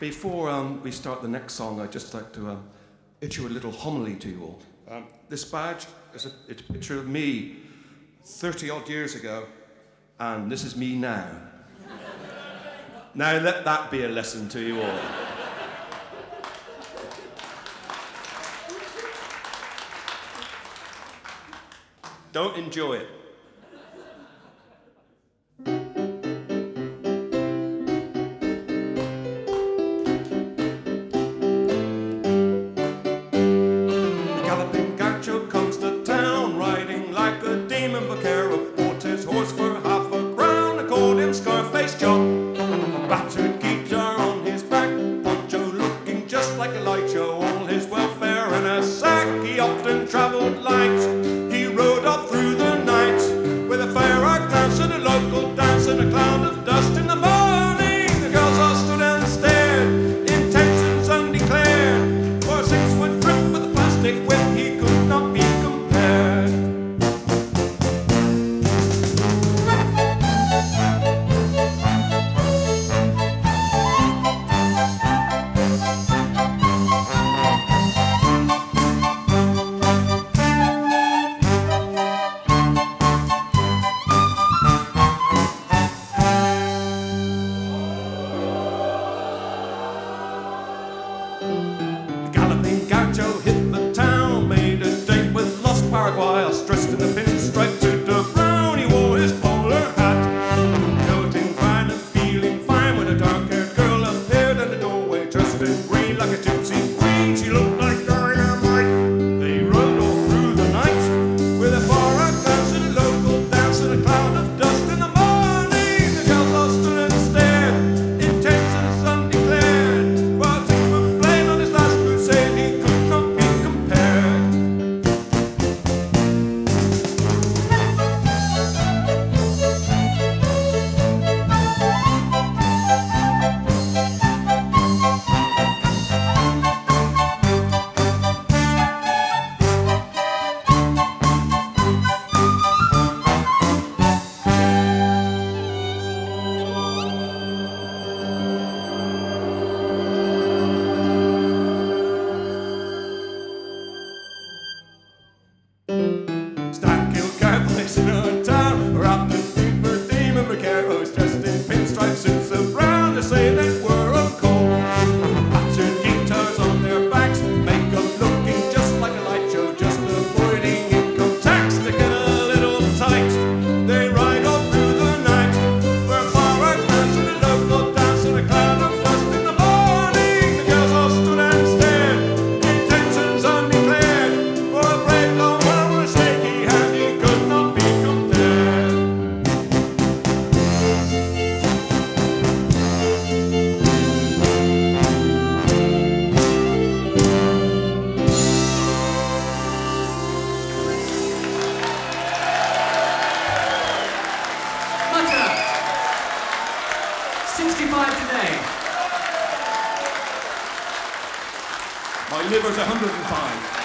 Before we start the next song, I'd just like to issue a little homily to you all. This badge is it's a picture of me 30-odd years ago, and this is me now. Now let that be a lesson to you all. Don't enjoy it. Scarface John, battered guitar on his back, poncho looking just like a light show, all his welfare in a sack. He often travelled light, he rode off through the night, with a fair-eyed glance at a local dance and a cloud of dust in the morning. The girls all stood and stared, intentions undeclared, for a 6-foot trip with a plastic whip, he could not be compared. Gaucho hit the town, made a date with Lost Paraguayos, dressed in a pinstripe suit of brown. He wore his bowler hat, coating fine and feeling fine, when a dark-haired girl appeared in the doorway, dressed in green like a gypsy queen. She looked like dynamite. They rode all through the night, with a far-out glance at a local dance and a cloud of dust in the morning. The girls all stood and stared, intentions undeclared, for 6-foot plane on his last crusade, he could not be compared. Stack-hill cowboys in a town, wrapped in paper, demon vaqueros, dressed in pinstripe suits of brown, to say they were of coal. Battered guitars on their backs, makeup looking just like a light show, just avoiding income tax to get a little tight. They ride all through the night, for a far-out dance and a local dance and a cloud of dust in the morning. The girls all stood and stared, intentions undeclared, for a brave long shaky hand, he could not be compared. Mutter! 65 today. My liver's 105.